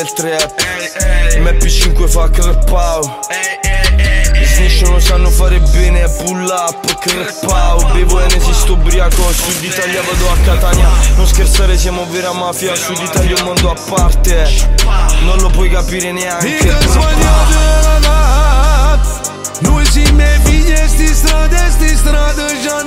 del trap. MP5 fa crepau. I snitch non sanno fare bene, pull up, crepau. Bevo e ne esisto ubriaco, Sud Italia vado a Catania. Non scherzare, siamo vera mafia, Sud Italia è un mondo a parte. Non lo puoi capire neanche. Noi si me figlie sti strade già